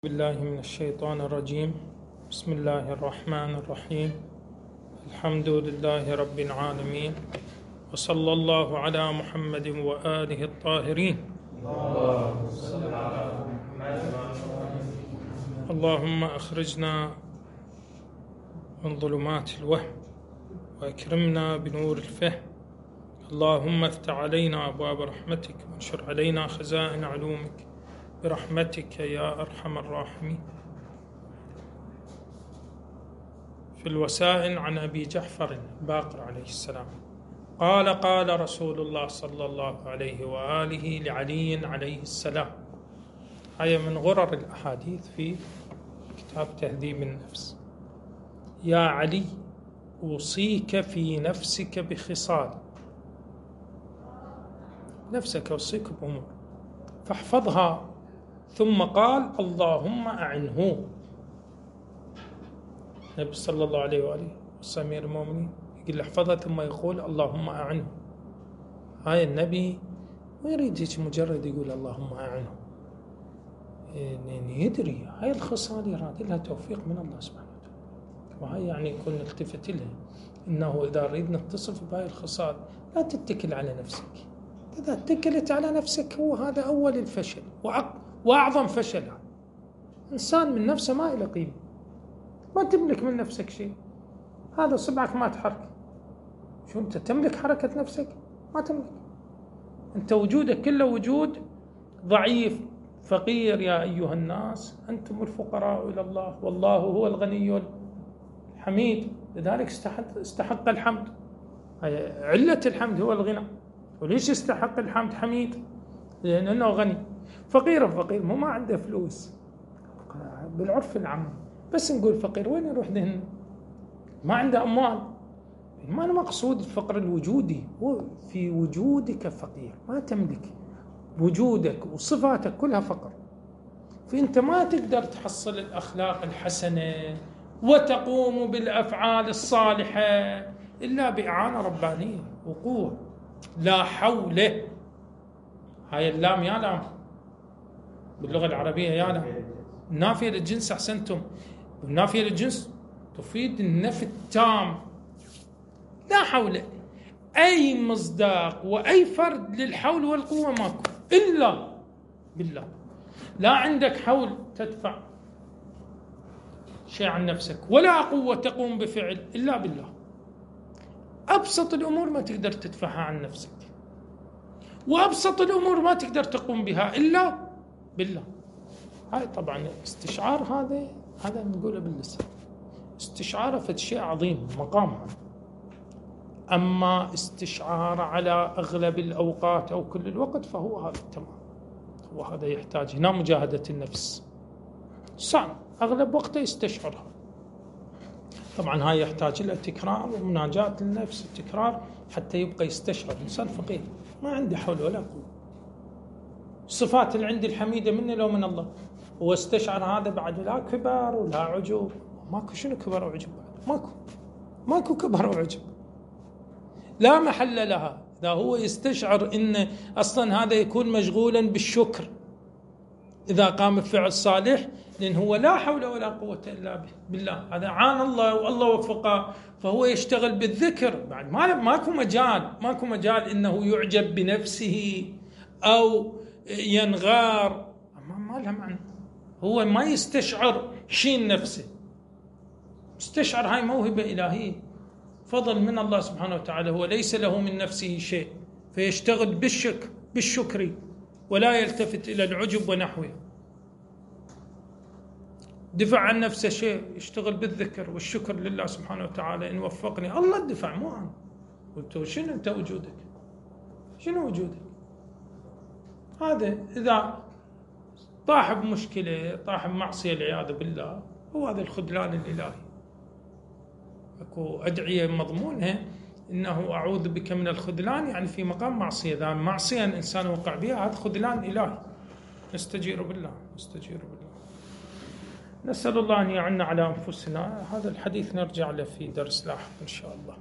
بالله من الشيطان الرجيم. بسم الله الرحمن الرحيم. الحمد لله رب العالمين، وصلى الله على محمد وآله الطاهرين. اللهم أخرجنا من ظلمات الوهم وأكرمنا بنور الفهم. اللهم افتح علينا أبواب رحمتك وانشر علينا خزائن علومك برحمتك يا أرحم الراحمين. في الوسائل عن أبي جعفر الباقر عليه السلام قال رسول الله صلى الله عليه وآله لعلي عليه السلام. هي من غرر الأحاديث في كتاب تهذيب النفس. يا علي، أوصيك في نفسك بخصال، نفسك أوصيك بأمور فاحفظها. ثم قال اللهم أعنه. النبي صلى الله عليه وآله أمير المؤمنين يقول احفظها ثم يقول اللهم أعنه. هاي النبي ما يريد مجرد يقول اللهم أعنه، يعني يدري هاي الخصال يراد لها توفيق من الله سبحانه وتعالى، وهي يعني يكون نلتفت لها إنه إذا نريد نتصف بهاي الخصال لا تتكل على نفسك. إذا اتكلت على نفسك هو هذا أول الفشل وأعظم فشل. إنسان من نفسه ما إلى قيمة، ما تملك من نفسك شيء. هذا صبعك ما تحرك، شو أنت تملك حركة نفسك؟ ما تملك. أنت وجودك كله وجود ضعيف فقير. يا أيها الناس أنتم الفقراء إلى الله والله هو الغني الحميد. لذلك استحق الحمد. علة الحمد هو الغنى. وليش استحق الحمد؟ حميد لأنه غني. فقير مو ما عنده فلوس بالعرف العام، بس نقول فقير وين يروح ذهن؟ ما عنده أموال. ما أنا مقصود الفقر الوجودي، هو في وجودك فقير، ما تملك. وجودك وصفاتك كلها فقر، فأنت ما تقدر تحصل الأخلاق الحسنة وتقوم بالأفعال الصالحة إلا بإعانة ربانية وقوة. لا حول، هاي اللام يا لام باللغة العربية يا لام نافية للجنس. أحسنتم. النافية للجنس تفيد النفي التام. لا حول، أي مصداق وأي فرد للحول والقوة ماكو إلا بالله. لا عندك حول تدفع شيء عن نفسك، ولا قوة تقوم بفعل إلا بالله. أبسط الأمور ما تقدر تدفعها عن نفسك، وأبسط الأمور ما تقدر تقوم بها إلا بالله. هاي طبعا استشعار، هذا نقوله باللسان. استشعاره فد شيء عظيم مقام. أما استشعار على أغلب الأوقات أو كل الوقت فهو هذا تمام. وهذا يحتاج هنا مجاهدة النفس. صعب أغلب وقته يستشعرها. طبعا هاي يحتاج إلى تكرار ومناجاة للنفس، التكرار حتى يبقى يستشعر. إنسان فقير ما عنده حول ولا قوة. الصفات اللي عندي الحميدة مني لو من الله، هو استشعر هذا بعد لا كبر ولا عجب. ماكو شنو كبر وعجب بعد؟ ماكو كبر وعجب، لا محل لها. إذا هو يستشعر إن أصلا هذا يكون مشغولا بالشكر إذا قام بفعل صالح، لأن هو لا حول ولا قوة إلا بالله. هذا عان الله والله وفقه، فهو يشتغل بالذكر. بعد ماكو مجال إنه يعجب بنفسه أو ينغار. ما لها معنى. هو ما يستشعر شيء نفسه، يستشعر هاي موهبة إلهية، فضل من الله سبحانه وتعالى. هو ليس له من نفسه شيء، فيشتغل بالشكر ولا يلتفت إلى العجب ونحوه. دفع عن نفسه شيء، يشتغل بالذكر والشكر لله سبحانه وتعالى. إن وفقني الله الدفع مو أنا. قلت شنو أنت وجودك؟ شنو وجودك؟ هذا إذا طاح بمشكلة، طاح بمعصية العياذ بالله، هو هذا الخذلان الإلهي. أكو أدعية مضمونها إنه أعوذ بك من الخذلان، يعني في مقام معصية. إذا معصية الإنسان وقع بها هذا خذلان إلهي. نستجير بالله. نسأل الله أن يعن على أنفسنا. هذا الحديث نرجع له في درس لاحق إن شاء الله.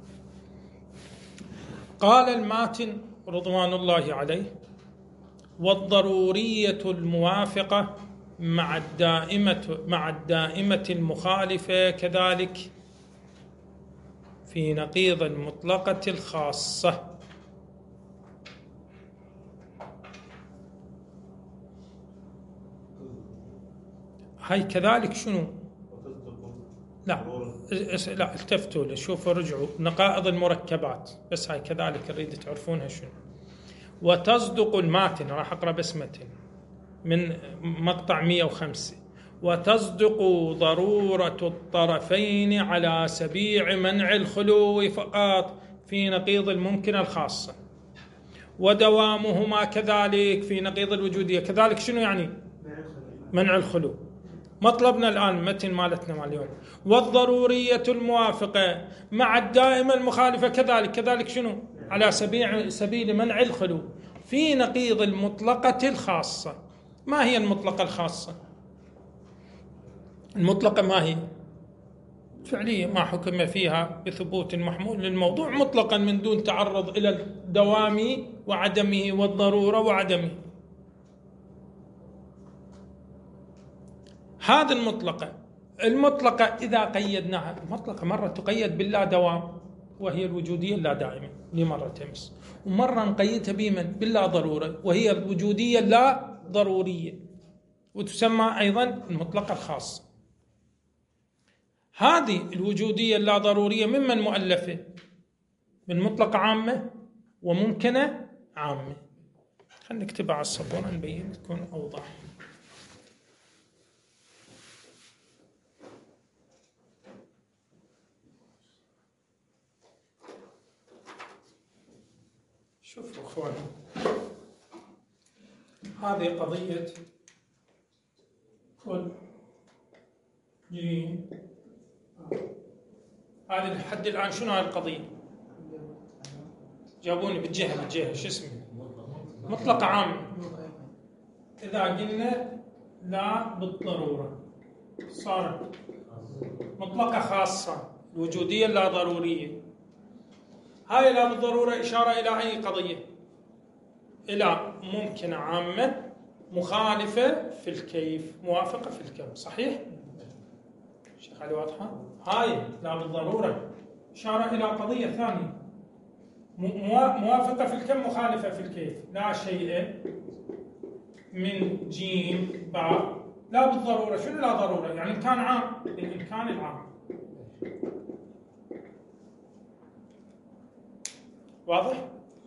قال الماتن رضوان الله عليه: والضرورية الموافقة مع الدائمة المخالفة كذلك في نقيض المطلقة الخاصة. هاي كذلك شنو؟ لا التفتوا له، شوفوا رجعوا نقائض المركبات، بس هاي كذلك نريد تعرفونها شنو. وتصدق الماتن، راح أقرأ بس متن من مقطع 105. وتصدق ضرورة الطرفين على سبيع منع الخلو فقط في نقيض الممكنة الخاصة، ودوامهما كذلك في نقيض الوجودية. كذلك شنو يعني؟ منع الخلو. مطلبنا الآن متن مالتنا مع اليوم. والضرورية الموافقة مع الدائمة المخالفة كذلك شنو؟ على سبيل منع الخلو في نقيض المطلقة الخاصة. ما هي المطلقة الخاصة؟ المطلقة ما هي؟ فعلية ما حكم فيها بثبوت محمول للموضوع مطلقا من دون تعرض إلى الدوام وعدمه والضرورة وعدمه. هذه المطلقة إذا قيدناها، المطلقة مرة تقيد باللا دوام وهي الوجودية اللا دائمة لمرة تمس، ومرة نقيدها بمن؟ باللا ضرورة وهي الوجودية اللا ضرورية، وتسمى أيضا المطلقة الخاصة. هذه الوجودية اللا ضرورية ممن مؤلفة؟ من مطلقة عامة وممكنة عامة. خلينا نكتبها على السبورة نبين تكون أوضح. شوفوا اخواني، هذه قضية كل جيم. هذه لحد الآن شنو هاي القضية؟ جابوني بالجهة شو اسمه؟ مطلقة عامة. إذا قلنا لا بالضرورة صارت مطلقة خاصة، الوجودية لا ضرورية. هاي لا بالضرورة إشارة إلى أي قضية؟ إلى ممكنة عامة مخالفة في الكيف موافقة في الكم. صحيح؟ شيخ علي واضحة؟ هاي لا بالضرورة إشارة إلى قضية ثانية، موافقة في الكم مخالفة في الكيف. لا شيء من جيم باء لا بالضرورة. شنو لا ضرورة؟ يعني إن كان عام بالإمكان العام. واضح؟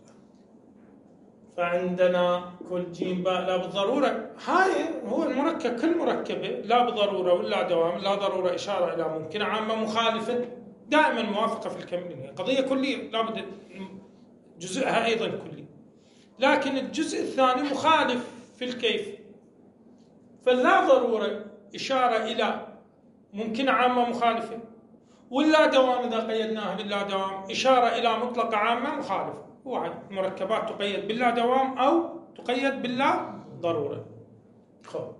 فعندنا كل جيم باء لا بالضرورة. هاي هو المركب، كل مركبة لا بالضرورة ولا دوام. لا ضرورة إشارة إلى ممكنة عامة مخالفة دائما موافقة في الكم. قضية كلية لابد جزءها أيضا كلي، لكن الجزء الثاني مخالف في الكيف. فلا ضرورة إشارة إلى ممكنة عامة مخالفة، ولا دوام إذا قيدناها باللا دوام إشارة إلى مطلقة عامة مخالفة. واحد مركبات تقيد باللا دوام أو تقيد باللا ضرورة. خب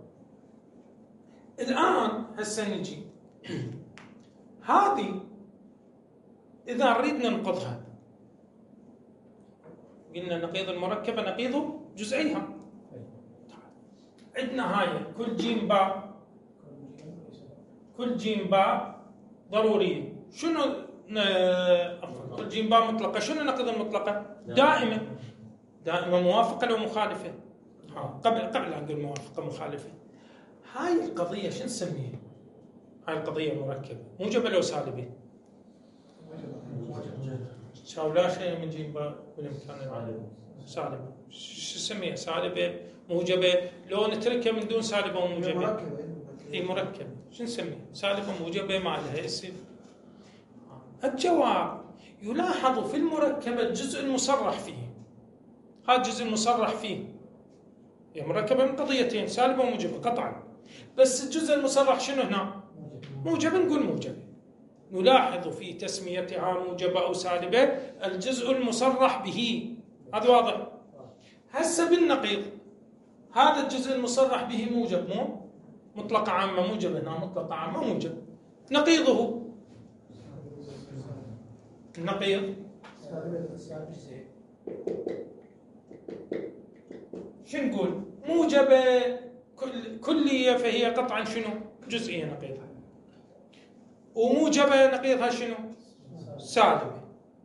الآن هسه نجي هذه إذا نريد ننقضها، قلنا نقيض المركبة نقيض جزئيها. عندنا هاي كل جيم باء ضرورية. شنو كل جيم باء مطلقة؟ شنو نقيض المطلقة؟ دائمة موافقة لو مخالفة. قبل أن نقول موافقة مخالفة. هاي القضية شو نسميها؟ هاي القضية مركبة موجبة لو سالبة؟ لا شيء من جيم باء بالإمكان العالم سالبة. شو نسميها؟ سالبة موجبة؟ لو نتركها من دون سالبة وموجبة هي مركبة. شو نسميها؟ سالبة موجبة ما لها اسم. الجواب يلاحظ في المركبة الجزء المصرح فيه. هذا الجزء المصرح فيه هي مركبة من قضيتين سالبة وموجبة قطعا، بس الجزء المصرح شنو هنا؟ موجبة. نقول موجبة. نلاحظ في تسميتها موجبة أو سالبة الجزء المصرح به. هذا واضح؟ هسه بالنقيض هذا الجزء المصرح به موجب، مو مطلقة عامة موجب. هنا مطلقة عامة موجب. نقيضه النقيض شو نقول؟ موجبة كلية فهي قطعا شنو؟ جزئية نقيضها. وموجبة نقيضها شنو؟ سالبة.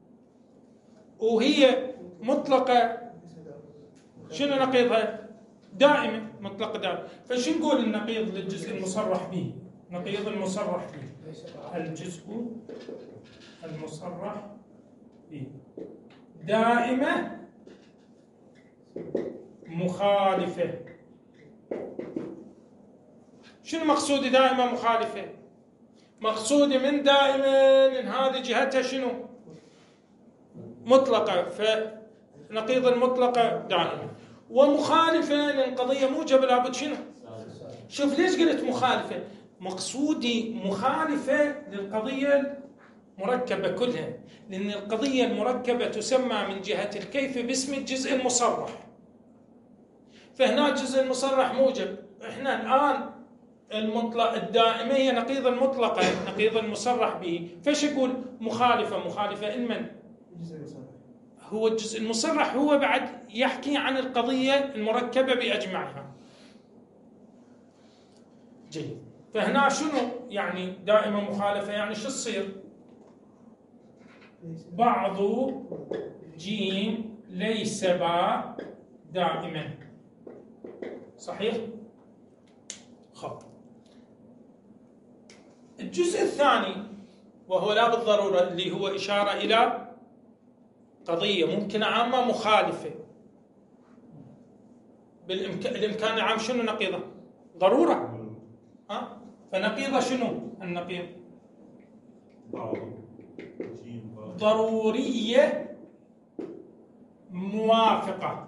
وهي مطلقة شنو نقيضها؟ دائمة. مطلقة دائمة. فشو نقول النقيض للجزء المصرح به؟ نقيض المصرح به الجزء المصرح به دائمة مخالفة. شنو مقصود دائمة مخالفة؟ مقصود من دائما إن هذه جهتها شنو؟ مطلقة، فنقيض المطلقة دائما. ومخالفة للقضية موجبة لابد شنو؟ شوف ليش قلت مخالفة؟ مقصودي مخالفة للقضية المركبة كلها، لأن القضية المركبة تسمى من جهة الكيف باسم الجزء المصرح. فهنا الجزء المصرح موجب. احنا الآن المطلق الدائمة هي نقيض المطلقة، نقيض المصرح به. فش يقول مخالفة إنمن هو الجزء المصرح، هو بعد يحكي عن القضية المركبة بأجمعها. جيد. فهنا شنو يعني دائمة مخالفة؟ يعني شو تصير؟ بعض جيم ليس با دائما. صحيح؟ خب. الجزء الثاني وهو لا بالضرورة اللي هو إشارة إلى قضية ممكنة عامة مخالفة. الإمكان العام شنو نقيضه؟ ضرورة. فنقيضه شنو النقيض؟ ضرورية موافقة.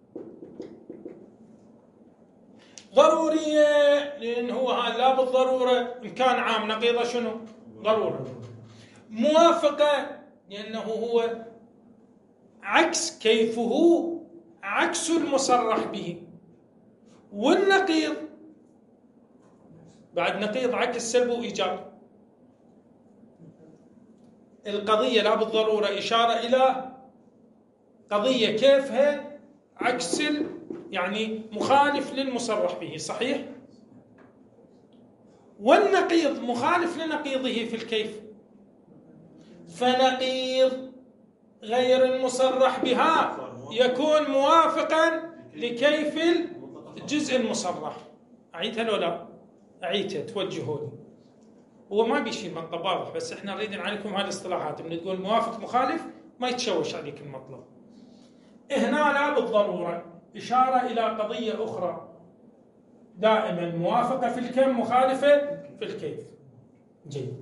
ضرورية لأن هو هذا لا بالضرورة إمكان عام، نقيضه شنو؟ ضرورة. موافقة لأنه هو عكس، كيفه عكس المصرح به. والنقيض بعد نقيض عكس سلب وإيجاب. القضية لا بالضرورة إشارة إلى قضية كيفها عكس يعني مخالف للمصرح به. صحيح؟ والنقيض مخالف لنقيضه في الكيف. فنقيض غير المصرح بها يكون موافقا لكيف الجزء المصرح. أعيدها لو لا؟ أعيدها توجهوا لي. هو ما بيشيل مطلب واضح، بس احنا نريد نعلمكم هذه الاصطلاحات. من تقول موافق مخالف ما يتشوش عليك المطلب. هنا لا بالضرورة إشارة إلى قضية أخرى دائما موافقة في الكم مخالفة في الكيف. جيد.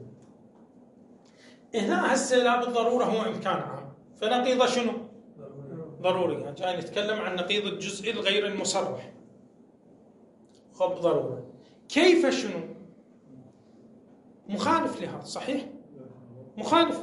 هنا هسه لا بالضرورة هو إمكان عام، فنقيضه شنو؟ ضروري. يعني جاي نتكلم عن نقيض الجزء الغير المصرح. خب ضرورة. كيف شنو؟ مخالف لها. صحيح؟ مخالف.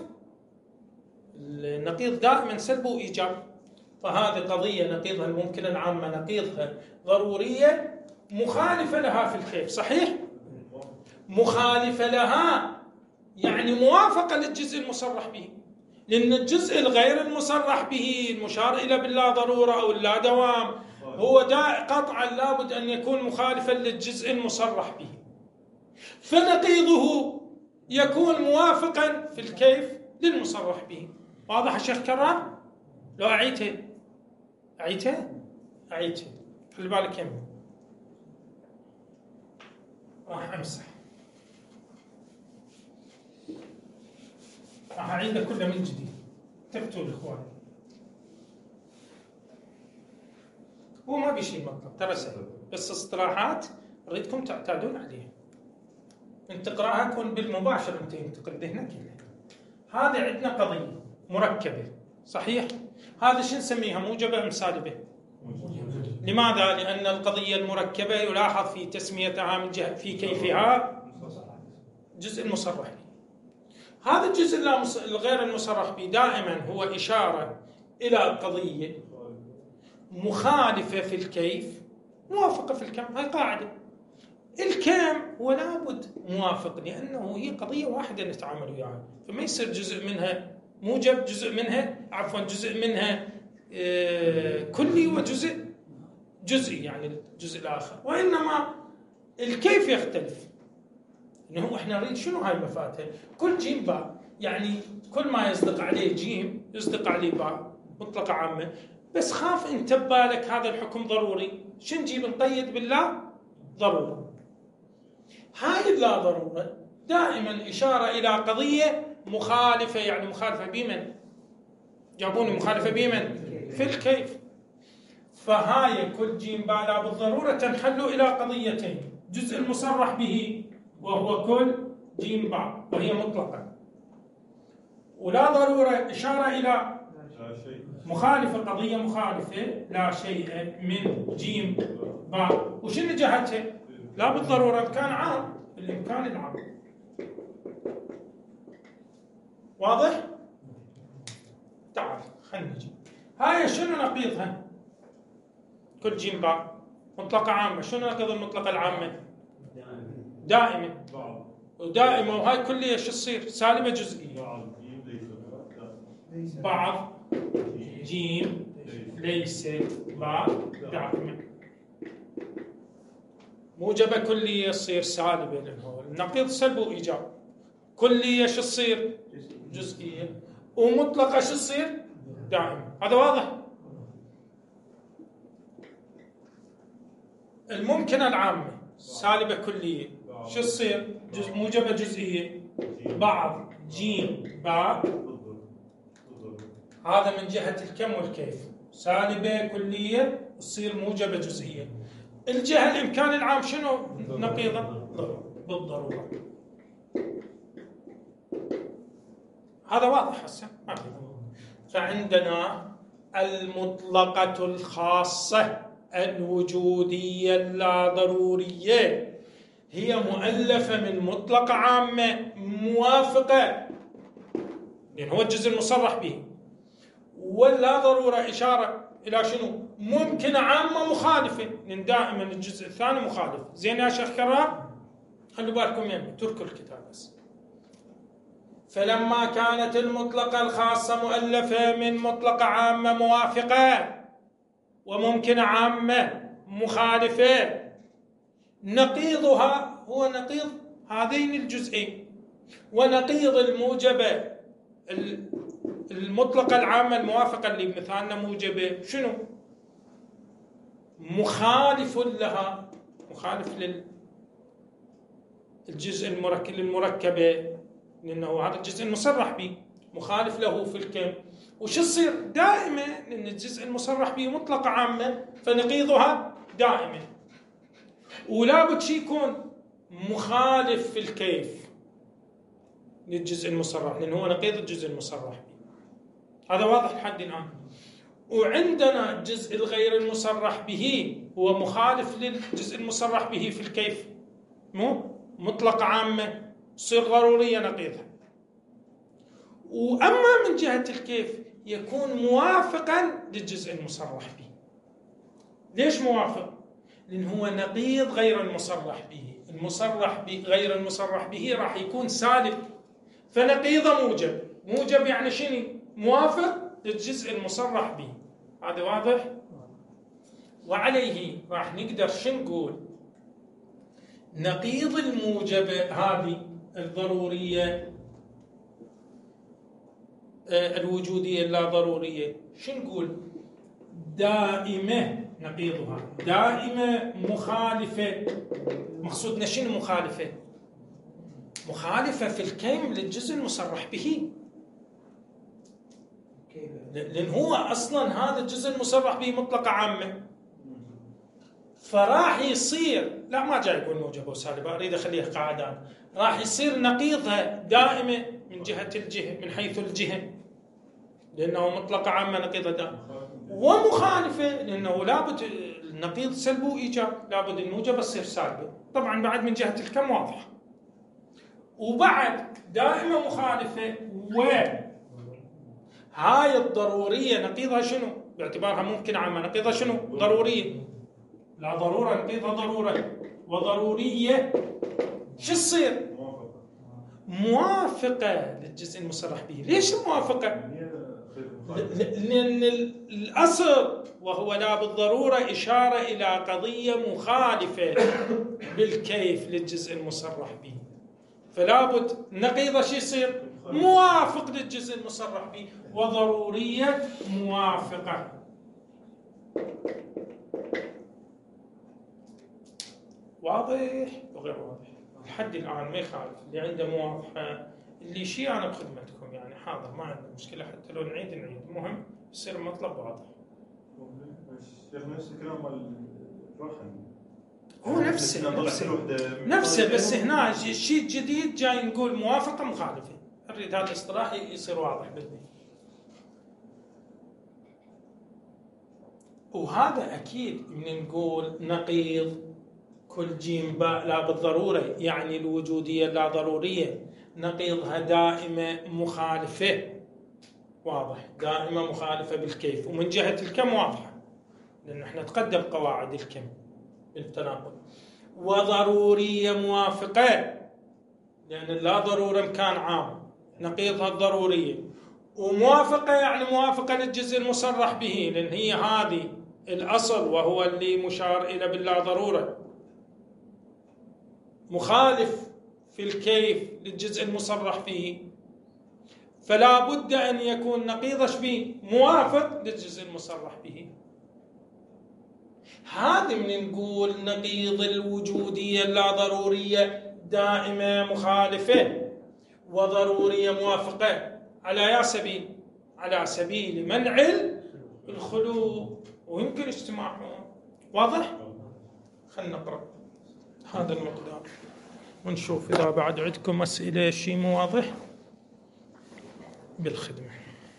النقيض دائما سلب وإيجاب. فهذه قضية نقيضها الممكن العامة نقيضها ضرورية مخالفة لها في الكيف. صحيح؟ مخالفة لها يعني موافقة للجزء المصرح به، لأن الجزء الغير المصرح به المشار إلى باللا ضرورة أو اللا دوام هو قطعا لابد أن يكون مخالفا للجزء المصرح به. فنقيضه يكون موافقا في الكيف للمصرح به. واضح يا شيخ كرام؟ لو أعيدها خلي بالك يمين. راح أمسح، راح أعيده كله من جديد. تكتبوا الإخوان. هو ما بيشيل مطلب ترى سهل، بس اصطلاحات أريدكم تعتادون عليها. أنت تقرأها كون بالمباشر، أنت ينتقل ذهنك كلها. هذه عندنا قضية مركبة. صحيح؟ هذا شو نسميها؟ موجبة أم سالبة؟ لماذا؟ لأن القضية المركبة يلاحظ في تسميتها من جهة في كيفها جزء المصرح به. هذا الجزء الغير المصرح به دائما هو إشارة إلى قضية مخالفة في الكيف موافقة في الكم. هاي قاعدة. الكم هو لابد موافق، لأنه هي قضية واحدة نتعامل وياها، فما يصير جزء منها موجب، جزء منها كلي، وجزء جزئي يعني الجزء الآخر، وإنما الكيف يختلف. إنه إحنا نريد شنو هاي المفاتيح؟ كل جيم باء، يعني كل ما يصدق عليه جيم يصدق عليه باء مطلقة عامة. بس خاف انت ببالك هذا الحكم ضروري، شو نجيب نقيد بالله ضرورة. هاي اللا ضرورة دائما إشارة إلى قضية مخالفة، يعني مخالفة بمن؟ جابوني مخالفة بمن؟ في الكيف. فهاي كل جيم باء لا بالضرورة تنحل إلى قضيتين: جزء المصرح به وهو كل جيم باء وهي مطلقة، ولا ضرورة إشارة إلى مخالفة، قضية مخالفة لا شيء من جيم باء. وشنو جهتها؟ لا بالضرورة إمكان عام، الإمكان العام. واضح؟ تعال خلينا نجي هاي شنو نقيضها؟ كل جيم باء مطلقة عامة. شنو نقيض المطلقة العامة؟ دائمة. ودائمة وهاي كلية شو تصير؟ سالبة جزئية. بعض جيم ليس باء دائمة. موجبة كلية تصير سالبة، لأنه النقيض سلب وإيجاب. كلية شو تصير؟ جزئية. ومطلقة شو تصير؟ دائمة. هذا واضح؟ الممكنة العامة سالبة كلية شو تصير؟ موجبة جزئية. بعض جيم باء، هذا من جهة الكم والكيف، سالبة كلية تصير موجبة جزئية. الجهة الإمكان العام شنو نقيضه؟ بالضرورة. هذا واضح هسه. فعندنا المطلقة الخاصة الوجودية اللا ضرورية هي مؤلفة من مطلقة عامة موافقة، يعني هو الجزء المصرح به، ولا ضرورة إشارة إلى شنو؟ ممكنة عامة مخالفة، لأن دائما الجزء الثاني مخالف. زين يا شيخ كرار؟ خلوا بالكم يمي تركوا الكتاب بس. فلما كانت المطلقة الخاصة مؤلفة من مطلقة عامة موافقة وممكنة عامة مخالفة، نقيضها هو نقيض هذين الجزئين. ونقيض الموجبة المطلقة العامة الموافقة اللي مثالنا موجبة شنو؟ مخالف لها، مخالف للجزء المركبة، لأنه هذا الجزء المصرح به مخالف له في الكم. وش يصير؟ دائما، لأن الجزء المصرح به مطلقة عامة فنقيضها دائما. ولا بد شيء يكون مخالف في الكيف للجزء المصرح، لأنه هو نقيض الجزء المصرح به. هذا واضح لحد الآن. وعندنا الجزء الغير المصرح به هو مخالف للجزء المصرح به في الكيف، مو مطلقة عامة تصير ضرورية نقيضها. وأما من جهة الكيف يكون موافقا للجزء المصرح به. ليش موافق؟ لأنه هو نقيض غير المصرح به. المصرح به غير المصرح به راح يكون سالب، فنقيضه موجب. موجب يعني شنو؟ موافق للجزء المصرح به. هذا واضح؟ وعليه راح نقدر شو نقول؟ نقيض الموجبة هذه الضرورية الوجودية اللا ضرورية شو نقول؟ دائمة. نقيضها دائمة مخالفة. مقصودنا شنو مخالفة؟ مخالفة في الكيم للجزء المصرح به، لأن هو أصلا هذا الجزء المصرح به مطلقة عامة، فراح يصير لا ما جاي يقول موجبة وسالبة، أريد أخليها قاعدة. راح يصير نقيضها دائمة من جهة الجهة، من حيث الجهة، لأنه مطلقة عامة نقيضها دائمة. ومخالفة لأنه لابد النقيض سلب وإيجاب، لابد الموجبة تصير سالبة. طبعا بعد من جهة الكم واضح. وبعد دائما مخالفة. وهاي الضرورية نقيضها شنو؟ باعتبارها ممكن عامة نقيضها شنو؟ ضرورية. لا ضرورة نقيضها ضرورة. وضرورية شو تصير؟ موافقة للجزء المصرح به. ليش موافقة؟ لأن الأصل وهو لا بالضرورة إشارة إلى قضية مخالفة بالكيف للجزء المصرح به، فلا بد نقيضة شو يصير؟ موافق للجزء المصرح به، وضرورية موافقة. واضح وغير واضح لحد الآن ما يخالف، اللي عنده مواضحة اللي شيء أنا بخدمتكم يعني حاضر، ما عندنا مشكلة، حتى لو نعيد المهم يصير المطلب واضح. شيخ نفس الكلام مال الروحن هو نفسه بس هنا شيء جديد جاي نقول موافقة مخالفة، نريد هذا الاصطلاح يصير واضح بالنسبة. وهذا أكيد من نقول نقيض كل جيم باء لا بالضرورة، يعني الوجودية لا ضرورية نقيضها دائمة مخالفة، واضح، دائمة مخالفة بالكيف، ومن جهة الكم واضحة لأن احنا تقدم قواعد الكم بالتناقض. وضرورية موافقة لأن لا ضرورة مكان عام نقيضها الضرورية، وموافقة يعني موافقة للجزء المصرح به لأن هي هذه الأصل وهو اللي مشار إلى باللا ضرورة، مخالف في الكيف للجزء المصرح به، فلا بد أن يكون نقيض به موافق للجزء المصرح به. هذا من نقول نقيض الوجودية اللا ضرورية دائمة مخالفة وضرورية موافقة على سبيل منع الخلو، ويمكن اجتماعهم. واضح؟ خلنا نقرأ هذا المقدار ونشوف إذا بعد عندكم أسئلة شيء مو واضح بالخدمة.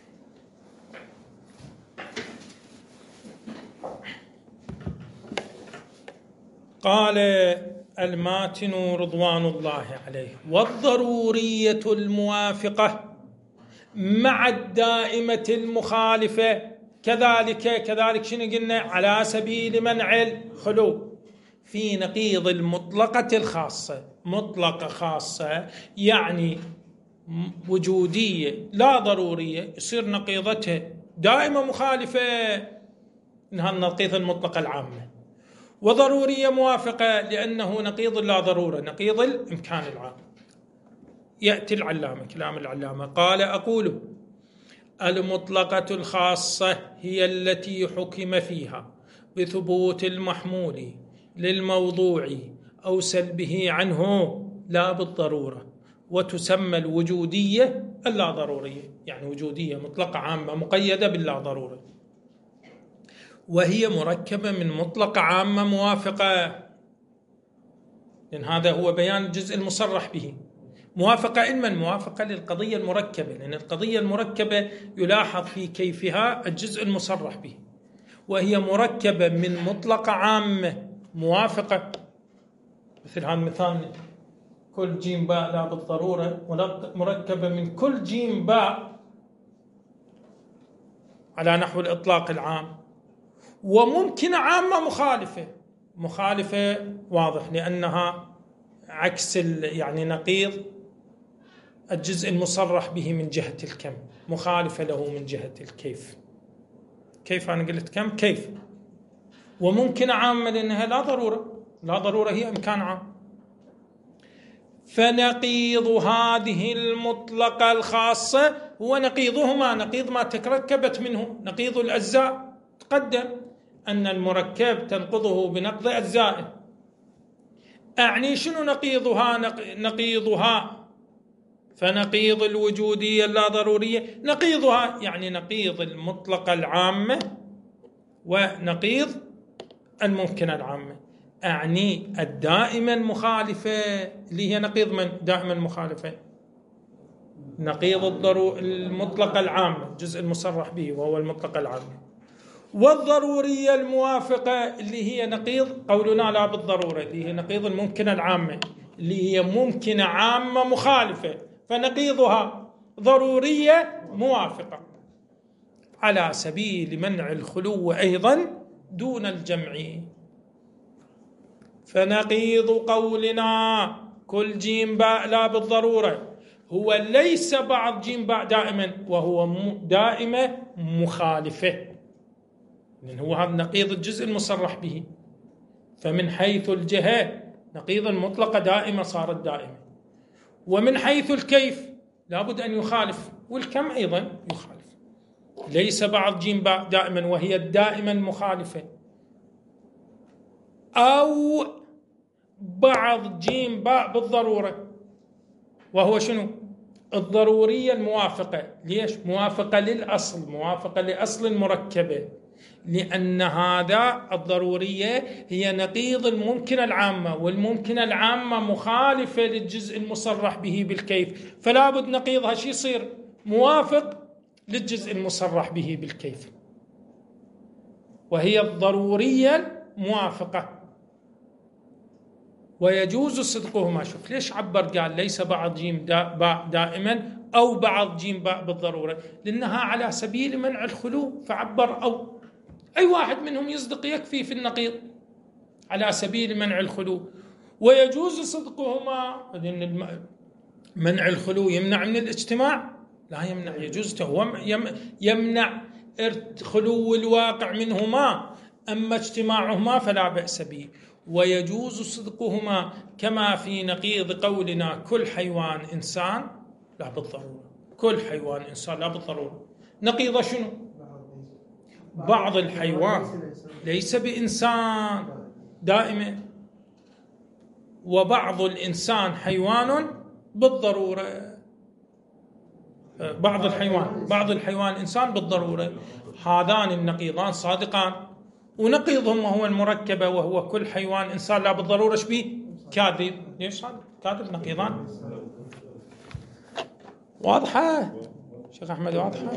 قال الماتن رضوان الله عليه: والضرورية الموافقة مع الدائمة المخالفة كذلك شنو قلنا؟ على سبيل منع الخلو في نقيض المطلقة الخاصة. مطلقة خاصة يعني وجودية لا ضرورية يصير نقيضتها دائمة مخالفة إنها النقيض المطلقة العامة، وضرورية موافقة لأنه نقيض لا ضرورة، نقيض الإمكان العام. يأتي العلامة كلام العلامة قال: أقول المطلقة الخاصة هي التي حكم فيها بثبوت المحمول للموضوع أو سلبه عنه لا بالضرورة، وتسمى الوجودية اللا ضرورية، يعني وجودية مطلقة عامة مقيدة باللا ضرورة، وهي مركبة من مطلقة عامة موافقة، لأن هذا هو بيان الجزء المصرح به. موافقة إلمن؟ موافقة للقضية المركبة، لأن القضية المركبة يلاحظ في كيفها الجزء المصرح به، وهي مركبة من مطلقة عامة موافقة، مثل هذا المثال: كل جيم باء لا بالضرورة مركبة من كل جيم باء على نحو الإطلاق العام، وممكن عامة مخالفة واضح لأنها عكس يعني نقيض الجزء المصرح به من جهة الكم، مخالفة له من جهة الكيف. كيف أنا قلت كم؟ كيف. وممكن عامة لأنها لا ضرورة هي إمكان عام. فنقيض هذه المطلقة الخاصة هو نقيضهما، نقيض ما تركبت منه، نقيض الأجزاء. تقدم أن المركب تنقضه بنقض أجزائه. أعني شنو نقيضها؟ فنقيض الوجودية اللا ضرورية نقيضها يعني نقيض المطلقة العامة ونقيض الممكنة العامة. أعني الدائمة المخالفة اللي هي نقيض من دائما المخالفة؟ نقيض المطلقة العامة، الجزء المصرح به وهو المطلقة العامة. والضرورية الموافقة اللي هي نقيض قولنا لا بالضرورة، اللي هي نقيض الممكنة العامة، اللي هي ممكنة عامة مخالفة، فنقيضها ضرورية موافقة على سبيل منع الخلو أيضا دون الجمع. فنقيض قولنا كل جيم باء لا بالضرورة هو ليس بعض جيم باء دائما، وهو دائمة مخالفة، لأن هو هذا نقيض الجزء المصرح به. فمن حيث الجهة نقيض المطلقة دائمة صارت دائمة، ومن حيث الكيف لابد أن يخالف، والكم أيضا يخالف. ليس بعض جيم باء دائما وهي الدائمة المخالفة، أو بعض جيم باء بالضرورة، وهو شنو؟ الضرورية الموافقة. ليش؟ موافقة للأصل، موافقة لأصل المركبة، لأن هذا الضرورية هي نقيض الممكنة العامة، والممكنة العامة مخالفة للجزء المصرح به بالكيف، فلا بد نقيضها شي يصير؟ موافق للجزء المصرح به بالكيف، وهي الضرورية الموافقة. ويجوز صدقهما. شوف ليش عبر قال ليس بعض جيم باء دائما أو بعض جيم باء بالضرورة، لأنها على سبيل منع الخلو، فعبر أو، أي واحد منهم يصدق يكفي في النقيض على سبيل منع الخلو. ويجوز صدقهما، لأن منع الخلو يمنع من الاجتماع؟ لا يمنع، يجوز، هو يمنع خلو الواقع منهما، أما اجتماعهما فلا بأس به. ويجوز صدقهما كما في نقيض قولنا كل حيوان إنسان لا بالضرورة، كل حيوان إنسان لا بالضرورة. نقيض شنو؟ بعض الحيوان ليس بإنسان دائما، وبعض الإنسان حيوان بالضرورة. بعض الحيوان إنسان بالضرورة. هذان النقيضان صادقان، ونقيضهم هو المركبة وهو كل حيوان إنسان لا بالضرورة شبيه كاذب. ليش صادق؟ كاذب، نقيضان. واضحة شيخ أحمد؟ واضحة.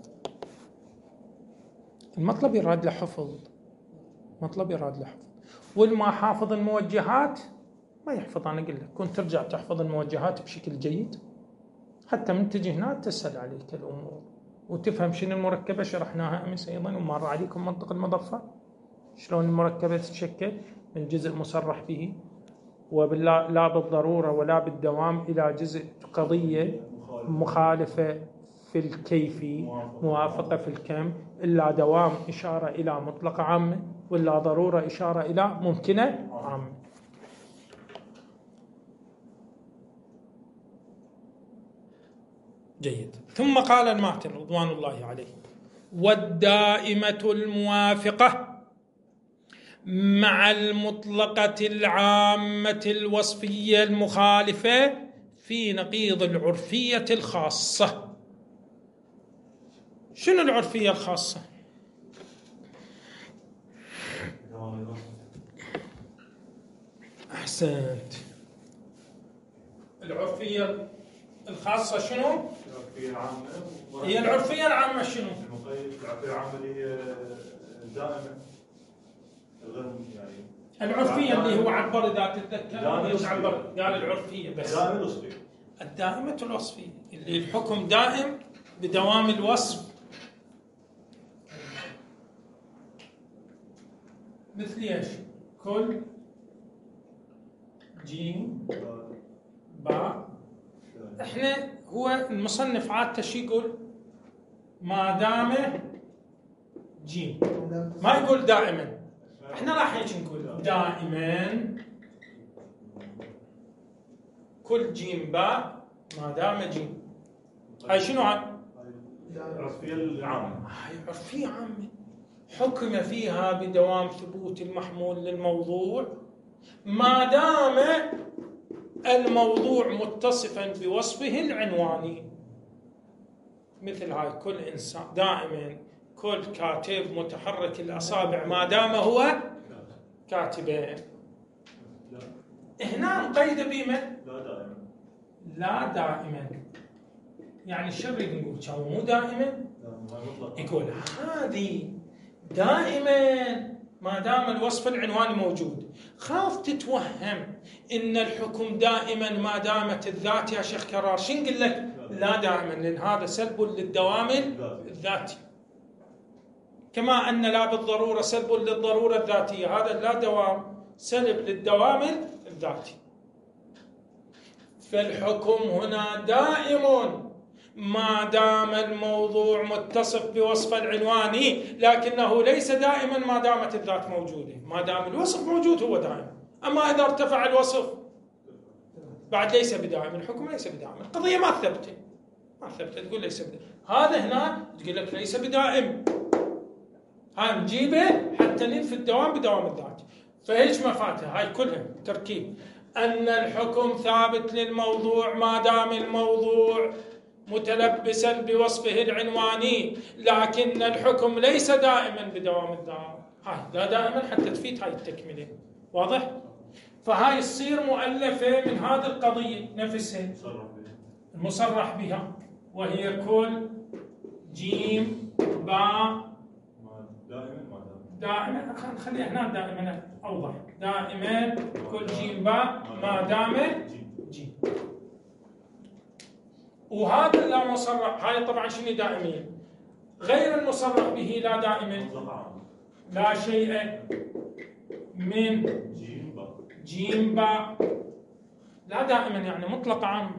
المطلب يراد له حفظ، مطلب يراد له حفظ. والما حافظ الموجهات ما يحفظ. أنا أقول لك كنت ترجع تحفظ الموجهات بشكل جيد، حتى من تجي هنا تسهل عليك الأمور وتفهم شنو المركبة. شرحناها أمس أيضا، ومر عليكم منطق المضفة، شلون المركبة تتشكل من جزء مصرح به لا بالضرورة ولا بالدوام إلى جزء قضية مخالفة في الكيفي، موافقة في الكم، إلا دوام إشارة إلى مطلقة عامة، ولا ضرورة إشارة إلى ممكنة عامة. جيد. ثم قال الماتن رضوان الله عليه: والدائمة الموافقة مع المطلقة العامة الوصفية المخالفة في نقيض العرفية الخاصة. شنو العرفية الخاصة؟ أحسنت. العرفية الخاصة شنو؟ هي العرفية العامة شنو؟ العرفية العامة اللي هي دائمة، العرفية اللي هو عبر إذا تتذكر ليش عبر؟ قال العرفية بس. الدائمة الوصفية اللي الحكم دائم بدوام الوصف. مثل ايش؟ كل جيم باء. احنا هو المصنف عادته شي يقول؟ ما دام جيم، ما يقول دائما. احنا راح هيك نقول دائما كل جيم باء ما دام جيم. هاي شنو هاي؟ العرفية العامة. هاي عرفية عامة حكم فيها بدوام ثبوت المحمول للموضوع ما دام الموضوع متصفا بوصفه العنواني. مثل هاي كل إنسان دائما، كل كاتب متحرك الأصابع ما دام هو كاتبا. هنا مقيدة بمن؟ لا دائما. يعني شو نريد نقول؟ شو مو دائما؟ يقول هذه دائما ما دام الوصف العنواني موجود. خاف تتوهم إن الحكم دائما ما دامت الذات. يا شيخ كرار شو نقول لك؟ لا دائما، لأن هذا سلب للدوام الذاتي، كما أن لا بالضرورة سلب للضرورة الذاتية. هذا لا دوام، سلب للدوام الذاتي. فالحكم هنا دائم ما دام الموضوع متصف بوصف العنواني، لكنه ليس دائما ما دامت الذات موجودة. ما دام الوصف موجود هو دائم، أما إذا ارتفع الوصف بعد ليس بدائم. الحكم ليس بدائم، القضية ما ثبتت تقول ليس بدائم. هذا هنا تقول لك ليس بدائم، هاي نجيبه حتى ننفي الدوام بدوام الذات. فإيش مفاتها هاي كلها تركيب أن الحكم ثابت للموضوع ما دام الموضوع متلبسا بوصفه العنواني، لكن الحكم ليس دائما بدوام الذات. هاي لا دائما حتى تفيد هاي التكملة. واضح؟ فهاي تصير مؤلفة من هذه القضية نفسها المصرح بها، وهي كل جيم باء دائما. خلي هنا دائما أوضح. دائما كل جيم باء ما دام جيم. وهذا لا مصرح، هاي طبعا شنو دائمية؟ غير المصرح به لا دائما، لا شيء من جيم باء لا دائما، يعني مطلق عام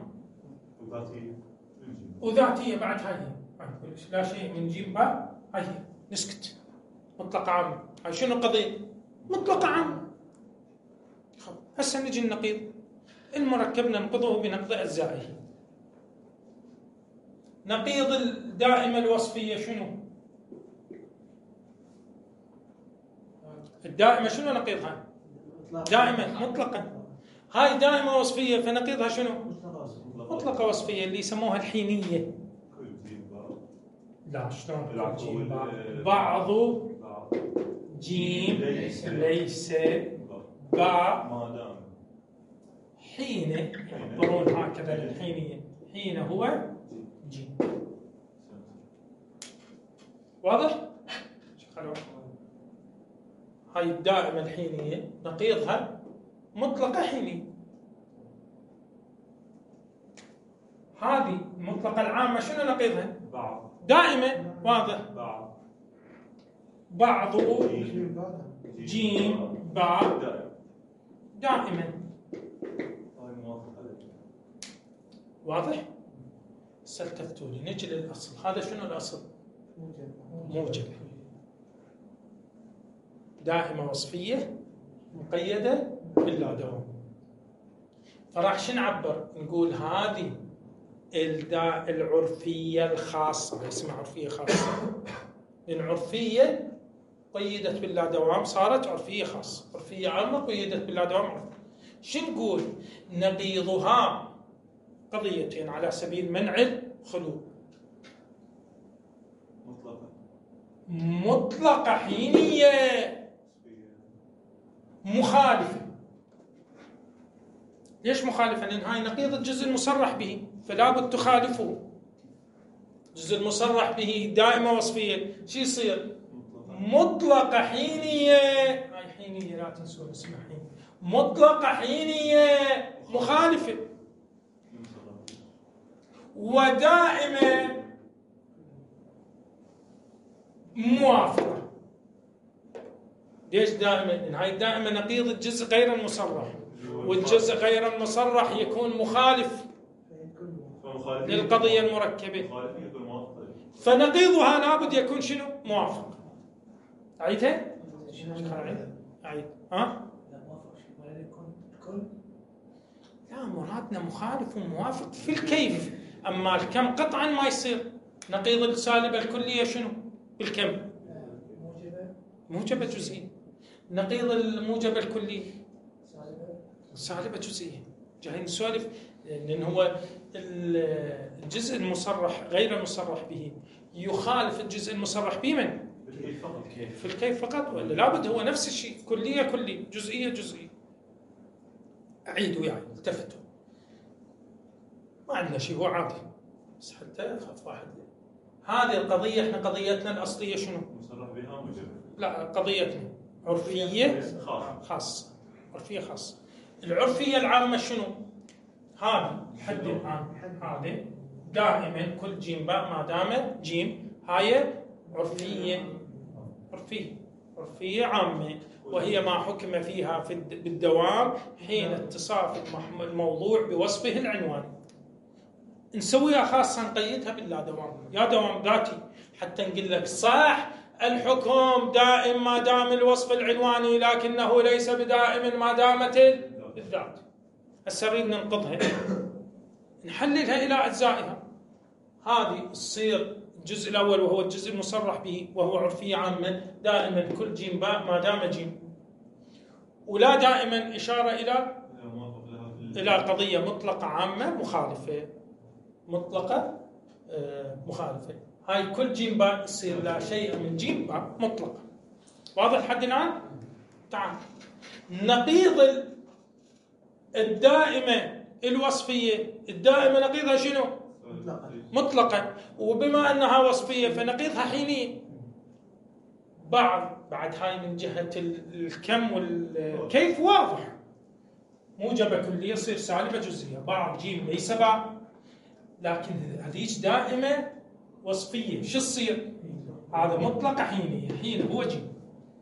وذاتية بعد. هاي لا شيء من جيم باء، هاي نسكت. مطلق عام هاي شنو قضية؟ مطلق عام. هسه نجي النقيض المركب ننقضه بنقض أجزائه. نقيض الدائمة الوصفية شنو؟ الدائمة شنو نقيضها؟ دائما مطلقا. هاي دائمة وصفية، فنقيضها شنو؟ مطلقة وصفية اللي يسموها الحينية. لا شلون؟ بعض جيم ليس باء حين يعبرون هكذا للحينية. حين هو جيم. واضح؟ هاي الدائمة الحينية نقيضها مطلقة حينية. هذه المطلقة العامة شنو نقيضها؟ دائما. واضح؟ بعض جيم باء دائما. واضح؟ سلتفتوا لي. نجي للأصل. هذا شنو الأصل؟ موجب. دائمة وصفية مقيدة باللا دوام. فراح شو نعبر؟ نقول هذه العرفية الخاصة، اسمها عرفية خاصة. العرفية قيدت باللا دوام صارت عرفية خاصة. عرفية عامة قيدت باللا دوام. شو نقول؟ نقيضها قضيتين على سبيل منع الخلو. مطلقة حينية مخالفة. ليش مخالفة؟ لأن هاي نقيض الجزء المصرح به، فلا بد تخالفه. الجزء المصرح به دائمة وصفية، شو يصير؟ مطلقة حينية. هاي حينية لا تنسون اسمها حينية. مطلقة حينية مخالفة. ودائمة موافقة. ليش دائما؟ لأن هاي دائما نقيض الجزء غير المصرح، والجزء غير المصرح يكون مخالف للقضية المركبة، فنقيضها لابد يكون شنو؟ موافق. أعيدها؟ أعيد. لا مرادنا مخالف وموافق في الكيف، أما الكم قطعا ما يصير. نقيض السالبة الكلية شنو؟ بالكم موجبة جزئية. نقيض الموجبة الكلية سالبة جزئية. جايين نسولف لأن هو الجزء المصرح غير المصرح به يخالف الجزء المصرح به من؟ في الكيف فقط، ولا لابد هو نفس الشيء؟ كلية كلية، جزئية جزئية. أعيدوا يعني التفتوا. ما عندنا شيء، هو عادي، بس حتى خف واحد. هذه القضية احنا قضيتنا الأصلية شنو؟ مصرح بها موجبة. لا قضيتنا عرفية خاصة. عرفية خاصة. العرفية العامة شنو؟ هذه حد الآن هذه دائما كل جيم باء ما دام جيم. هاي عرفية عامة. وهي ما حكم فيها بالدوام حين اتصاف الموضوع بوصفه العنواني. نسويها خاصة نقيدها باللا دوام، يا دوام ذاتي، حتى نقول لك صح الحكم دائم ما دام الوصف العنواني، لكنه ليس بدائم ما دامت الذات. هسه نريد ننقضها، نحللها إلى أجزائها. هذه تصير الجزء الأول وهو الجزء المصرح به وهو عرفية عامة، دائما كل جيم باء ما دام جيم، ولا دائما إشارة إلى قضية مطلقة عامة مخالفة، مطلقة مخالفة. هاي كل جيم باء يصير لا شيء من جيم باء مطلقة. واضح لحد الآن؟ تعال نقيض الدائمة الوصفية، الدائمة نقيضها شنو؟ مطلقة، وبما أنها وصفية فنقيضها حينية. بعد هاي من جهة الكم والكيف واضح، موجبة كلية يصير سالبة جزئية، بعض جيم ليس باء، لكن هذيك دائمة وصفية شو تصير؟ هذا مطلقة حينية، حين هو جيم.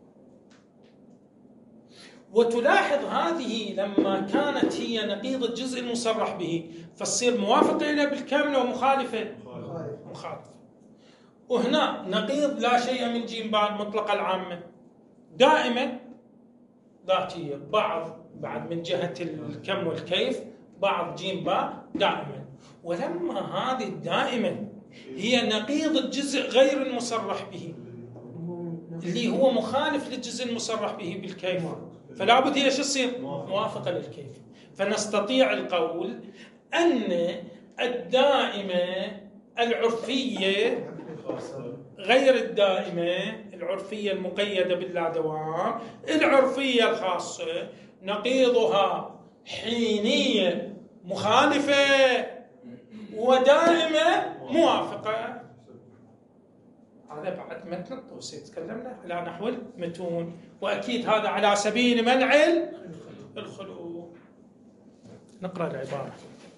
وتلاحظ هذه لما كانت هي نقيض الجزء المصرح به فتصير موافقة إليه بالكامل ومخالفة مخالفة. وهنا نقيض لا شيء من جيم باء المطلقة العامة دائما ذاتية، بعد من جهة الكم والكيف بعض جيم باء دائما. ولما هذه الدائما هي نقيض الجزء غير المصرح به اللي هو مخالف للجزء المصرح به بالكيف، فلا بد هي شو تصير؟ موافقة للكيف. فنستطيع القول أن الدائمة العرفية غير الدائمة العرفية المقيدة باللا دوام، العرفية الخاصة نقيضها حينية مخالفة ودائمة موافقة. هذا بعد متن التوسيط تكلمنا على نحو المتون، وأكيد هذا على سبيل منع الخلو. نقرأ العبارة.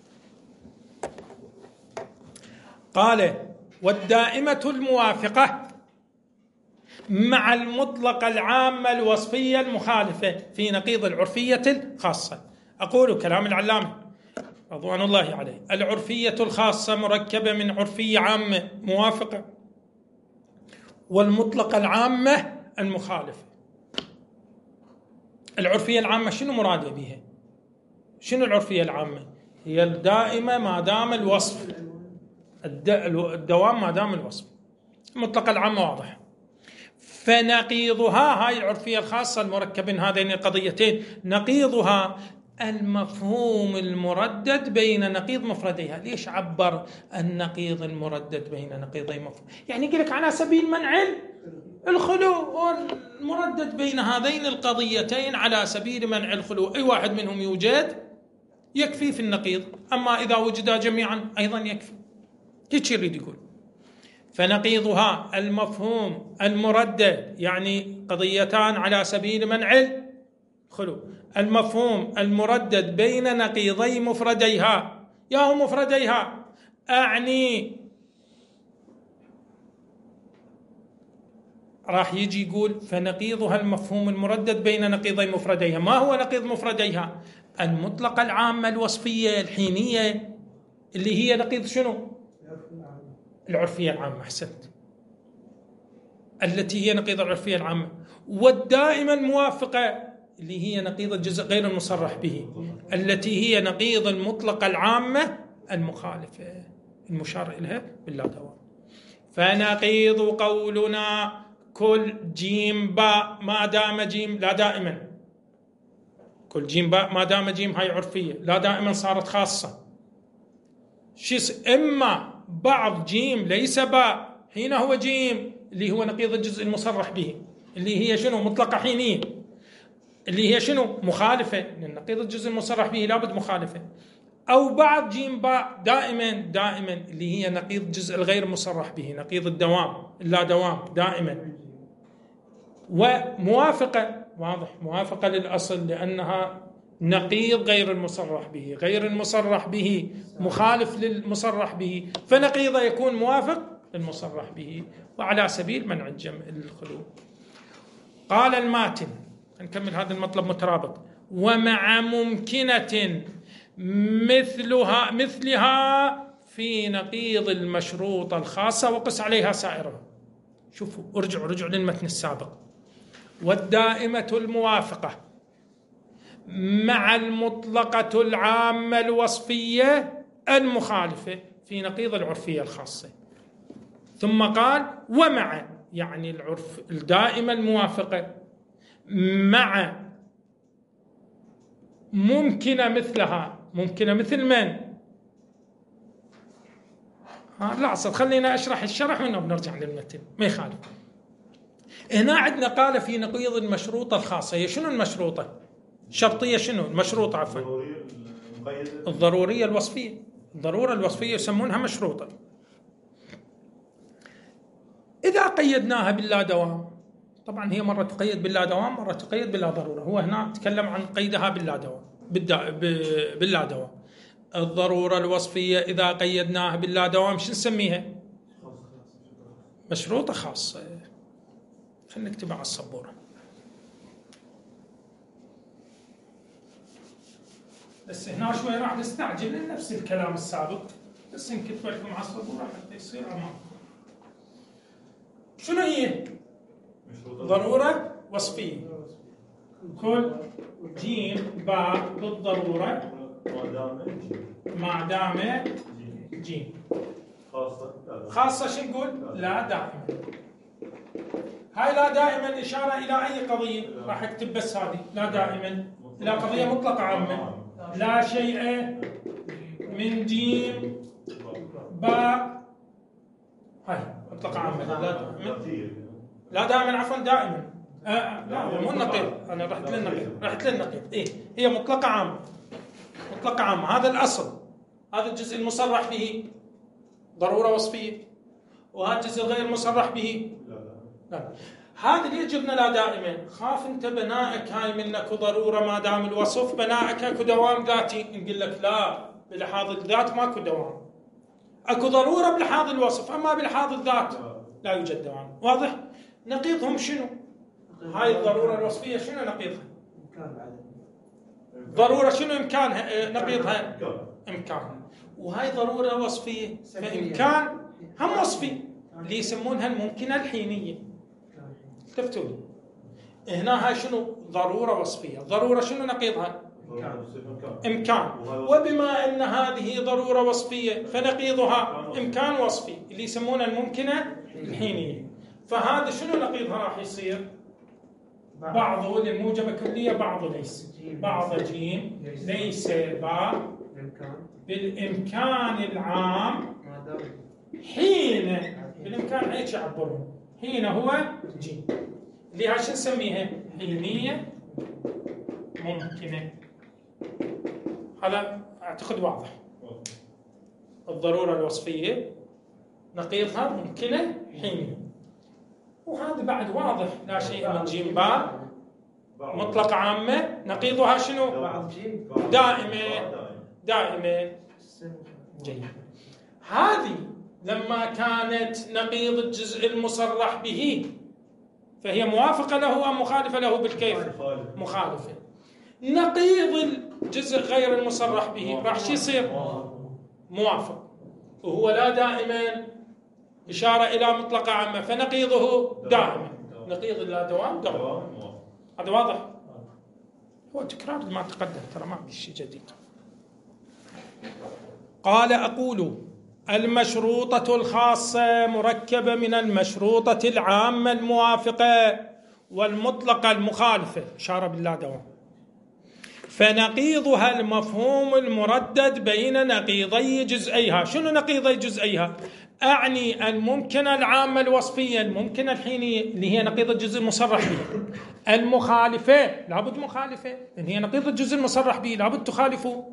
قال: والدائمة الموافقة مع المطلقة العامة الوصفية المخالفة في نقيض العرفية الخاصة. أقول كلام العلامة رضوان الله عليه: العرفية الخاصة مركبة من عرفية عامة موافقة والمطلقة العامة المخالفة. العرفية العامة شنو مراد بها؟ شنو العرفية العامة؟ هي الدائمة ما دام الوصف، الدوام ما دام الوصف. المطلقة العامة واضح. فنقيضها هاي العرفية الخاصة المركبة من هذين القضيتين، نقيضها المفهوم المردد بين نقيض مفرديها. ليش عبر النقيض المردد بين نقيضي مفرد؟ يعني يقول لك على سبيل منع الخلو، والمردد بين هذين القضيتين على سبيل منع الخلو، أي واحد منهم يوجد يكفي في النقيض، أما إذا وجدا جميعا أيضا يكفي. كيف يريد يقول؟ فنقيضها المفهوم المردد، يعني قضيتان على سبيل منع الخلو، المفهوم المردد بين نقيضي مفرديها. يا مفرديها أعني راح يجي يقول فنقيضها المفهوم المردد بين نقيضي مفرديها. ما هو نقيض مفرديها؟ المطلقة العامة الوصفية الحينية اللي هي نقيض شنو؟ العرفية العامة. أحسنت، التي هي نقيض العرفية العامة. والدائمة الموافقة اللي هي نقيض الجزء غير المصرح به، التي هي نقيض المطلقة العامة المخالفة المشار إليها باللا دوام. فنقيض قولنا كل جيم باء ما دام جيم، لا دائما كل جيم باء ما دام جيم، هاي عرفية، لا دائما صارت خاصة. إما بعض جيم ليس باء حين هو جيم اللي هو نقيض الجزء المصرح به، اللي هي شنو؟ مطلقة حينية، اللي هي شنو؟ مخالفة، لأن نقيض الجزء المصرح به لابد مخالفة. أو بعض جيم باء دائما اللي هي نقيض الجزء الغير مصرح به، نقيض الدوام، اللا دوام دائما. وموافقة، واضح، موافقة للأصل لأنها نقيض غير المصرح به، غير المصرح به مخالف للمصرح به، فنقيضه يكون موافق للمصرح به، وعلى سبيل منع الجمع الخلو. قال الماتن، نكمل هذا المطلب مترابط. ومع ممكنة مثلها في نقيض المشروط الخاصة وقس عليها سائرها. شوفوا ارجعوا للمتن السابق. والدائمة الموافقة مع المطلقة العامة الوصفية المخالفة في نقيض العرفية الخاصة. ثم قال ومع، يعني العرف الدائمة الموافقة مع ممكنة مثلها. ممكنة مثل من؟ لحظة خلينا أشرح الشرح ونرجع للمتن ما يخالف. هنا عندنا قال في نقيض المشروطة الخاصة. هي شنو المشروطة؟ شرطية شنو؟ المشروطة عفوا الضرورية الوصفية. الضرورة الوصفية يسمونها مشروطة. إذا قيدناها باللا دوام، طبعا هي مرة تقيد باللا دوام مرة تقيد باللا ضرورة. هو هنا تكلم عن قيدها باللا دوام باللا دوام. الضرورة الوصفية إذا قيدناها باللا دوام شو نسميها؟ مشروطة خاصة. خلينا نكتبها على السبورة. بس هنا شوي راح نستعجل نفس الكلام السابق، بس نكتب لكم على السبورة حتى يصير أمام. شنو هي؟ ضرورة وصفية. كل جيم باء بالضرورة ما دام جيم خاصة. شو نقول؟ لا دائما. هاي لا دائما إشارة إلى أي قضية؟ راح أكتب بس هذه لا دائما إلى قضية مطلقة عامة. لا شيء من جيم باء، هاي مطلقة عامة. لا دائما عفوا دائما. لا مو النقيض، أنا رحت للنقيض. إيه هي مطلقة عامة. مطلقة عامة هذا الأصل. هذا الجزء المصرح به ضرورة وصفية، وهذا الجزء الغير مصرح به لا. هذا اللي يجبنا لا دائما. خاف انت بنائك هاي منك ضرورة ما دام الوصف بنائك اكو دوام ذاتي. نقول لك لا، بلحاظ الذات ماكو دوام. اكو ضرورة بلحاظ الوصف، اما بلحاظ الذات لا يوجد دوام. واضح؟ نقيضهم شنو؟ هاي الضرورة الوصفية شنو نقيضها؟ ضرورة شنو إمكانها؟ نقيضها إمكان. وهاي ضرورة وصفية، فإمكان هم وصفي اللي يسمونها الممكنة الحينية. التفتوا لي هنا هاي شنو؟ ضرورة وصفية. ضرورة شنو نقيضها؟ إمكان. وبما أن هذه ضرورة وصفية فنقيضها إمكان وصفي اللي يسمونها الممكنة الحينية. فهذا شنو نقيضها راح يصير؟ بعضه للموجبة كلية، بعضه ليس. بعض جيم ليس باء بالإمكان العام حين. بالإمكان هيك يعبرون. حين هو جيم اللي هاي شو نسميها؟ حينية ممكنة. هذا أعتقد واضح. الضرورة الوصفية نقيضها ممكنة حينية. وهذا بعد واضح. لا شيء من جيم باء مطلق عامة نقيضها شنو؟ دائمة. جيد. هذه لما كانت نقيض الجزء المصرح به فهي موافقة له أم مخالفة له بالكيف؟ مخالفة. نقيض الجزء غير المصرح به راح شو يصير؟ موافق. وهو لا دائما إشارة إلى مطلقة عامة فنقيضه دائما. نقيض لا دوام دوام. هذا واضح؟ هو تكرار ما تقدم، ترى ما في شيء جديد. قال أقول المشروطة الخاصة مركبة من المشروطة العامة الموافقة والمطلقة المخالفة، إشارة باللا دوام. فنقيضها المفهوم المردد بين نقيضي جزئيها. شنو نقيضي جزئيها؟ أعني الممكنة العامة الوصفية، الممكنة الحينية اللي هي نقيض الجزء المصرح به. المخالفة لابد مخالفة، لأن هي نقيض الجزء المصرح به لابد تخالفه،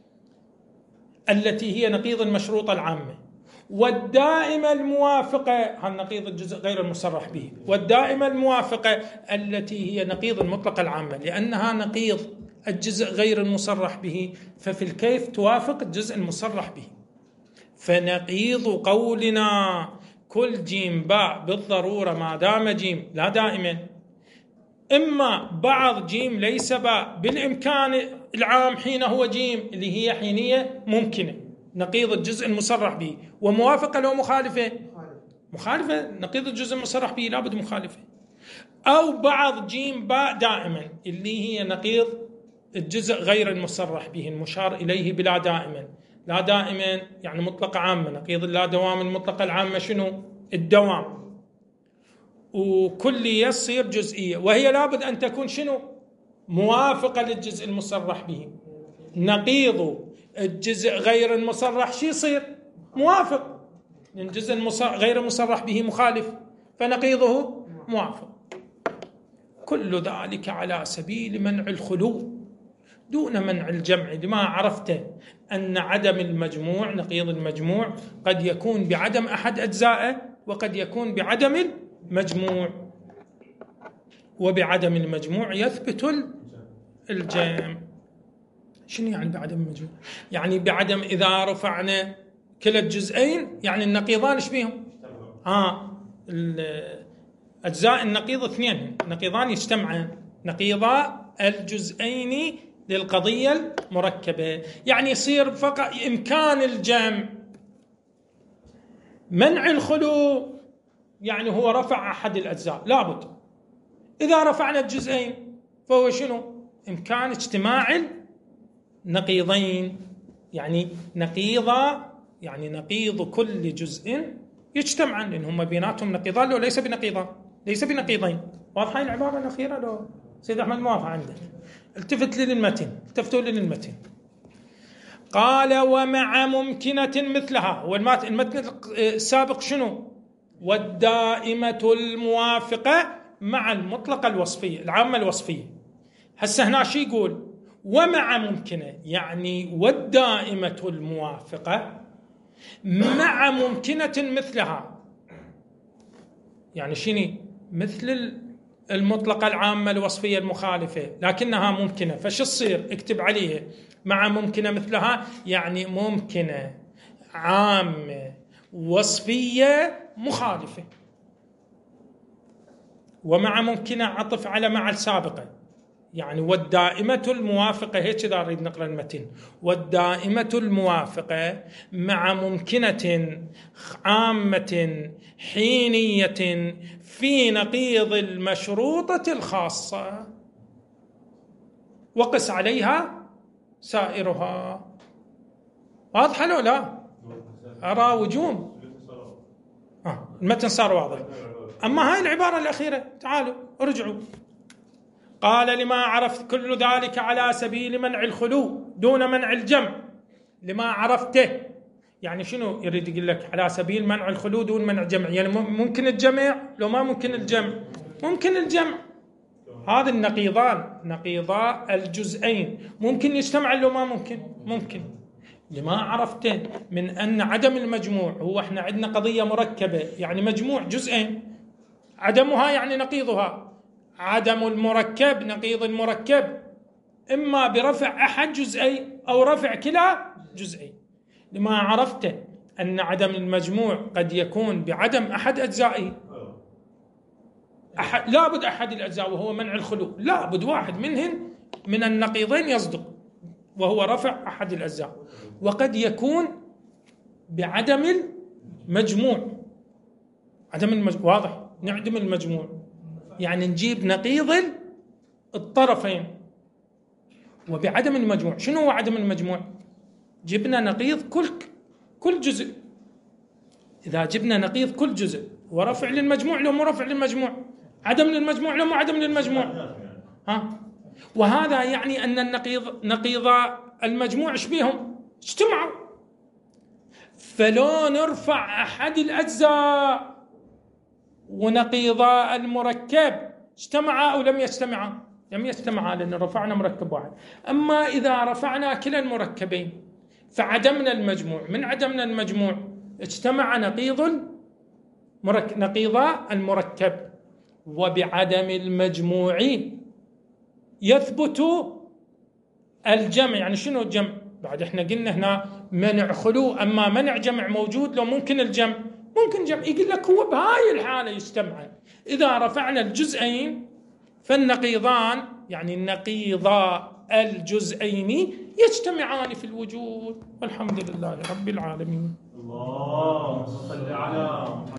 التي هي نقيض المشروطة العامة. والدائمة الموافقة هل نقيض الجزء غير المصرح به. والدائمة الموافقة التي هي نقيض المطلقة العامة، لأنها نقيض الجزء غير المصرح به ففي الكيف توافق الجزء المصرح به. فنقيض قولنا كل جيم باء بالضرورة ما دام جيم لا دائما إما بعض جيم ليس باء بالإمكان العام حين هو جيم اللي هي حينية ممكنة نقيض الجزء المصرح به، وموافقة لو مخالفة، مخالفة نقيض الجزء المصرح به لابد مخالفة، أو بعض جيم باء دائما اللي هي نقيض الجزء غير المصرح به المشار إليه بلا دائما. لا دائما يعني مطلقة عامة، نقيض اللا دوام المطلقة العامة شنو؟ الدوام. وكلية يصير جزئية، وهي لابد أن تكون شنو؟ موافقة للجزء المصرح به. نقيض الجزء غير المصرح شي يصير؟ موافق، لأن الجزء غير المصرح به مخالف، فنقيضه موافق. كل ذلك على سبيل منع الخلو دون منع الجمع، لما عرفت أن عدم المجموع نقيض المجموع قد يكون بعدم أحد أجزائه، وقد يكون بعدم المجموع، وبعدم المجموع يثبت الجمع. شنو يعني بعدم المجموع؟ يعني بعدم إذا رفعنا كلا الجزئين، يعني النقيضان ايش بيهم؟ الأجزاء النقيض اثنين، نقيضان يجتمعان، نقيضا الجزئين للقضية المركبة، يعني يصير فقط إمكان الجمع. منع الخلو يعني هو رفع أحد الأجزاء لابد، إذا رفعنا الجزئين فهو شنو؟ إمكان اجتماع النقيضين، يعني نقيضا يعني نقيض كل جزء يجتمعان، لأن هم بيناتهم نقيضان لو ليس بنقيضان، ليس بنقيضين. واضحة العبارة الأخيرة لو سيد أحمد موافق عندك؟ التفت لي للمتن، التفتوا لي للمتن. قال ومع ممكنة مثلها، والمتن السابق شنو؟ والدائمة الموافقة مع المطلقة الوصفية العامة الوصفية. هسه هنا شي يقول؟ ومع ممكنة، يعني والدائمة الموافقة مع ممكنة مثلها، يعني شني؟ مثل المطلقة العامة الوصفية المخالفة لكنها ممكنة، فش تصير؟ اكتب عليها مع ممكنة مثلها، يعني ممكنة عامة وصفية مخالفة. ومع ممكنة عطف على مع السابقة، يعني والدائمة الموافقة، هيك إذا نريد نقرأ المتن، والدائمة الموافقة مع ممكنة عامة حينية في نقيض المشروطة الخاصة، وقس عليها سائرها. واضحة لو لا؟ أرى وجوم. المتن صار واضح. أما هاي العبارة الأخيرة تعالوا ارجعوا. قال لما عرفت كل ذلك على سبيل منع الخلو دون منع الجمع. لما عرفته يعني شنو يريد يقول لك؟ على سبيل منع الخلو دون منع الجمع، يعني ممكن الجمع لو ما ممكن الجمع، ممكن الجمع. هذا النقيضان نقيضا الجزئين ممكن يجتمع لو ما ممكن، ممكن. لما عرفته من أن عدم المجموع هو احنا عندنا قضية مركبة، يعني مجموع جزئين، عدمها يعني نقيضها. عدم المركب نقيض المركب إما برفع أحد جزئي أو رفع كلا جزئي. لما عرفت أن عدم المجموع قد يكون بعدم أحد أجزائه، لابد أحد الأجزاء وهو منع الخلو، لابد واحد منهن من النقيضين يصدق وهو رفع أحد الأجزاء. وقد يكون بعدم المجموع، عدم المجموع واضح، نعدم المجموع يعني نجيب نقيض الطرفين. وبعدم المجموع شنو هو عدم المجموع؟ جبنا نقيض كل جزء. إذا جبنا نقيض كل جزء ورفع للمجموع لو مو رفع للمجموع، عدم للمجموع لو مو عدم للمجموع، وهذا يعني أن نقيض المجموع شبيهم؟ اجتمعوا. فلو نرفع أحد الأجزاء ونقيض المركب اجتمعا أو لم يجتمعا؟ لم يجتمعا، لأن رفعنا مركب واحد. أما إذا رفعنا كلا المركبين فعدمنا المجموع، من عدمنا المجموع اجتمع نقيض المركب. وبعدم المجموع يثبت الجمع. يعني شنو الجمع؟ بعد احنا قلنا هنا منع خلو، أما منع جمع موجود لو ممكن الجمع، ممكن جمع. يقول لك هو بهاي الحالة يجتمع إذا رفعنا الجزئين فالنقيضان يعني النقيضا الجزئين يجتمعان في الوجود، والحمد لله رب العالمين. اللهم صل على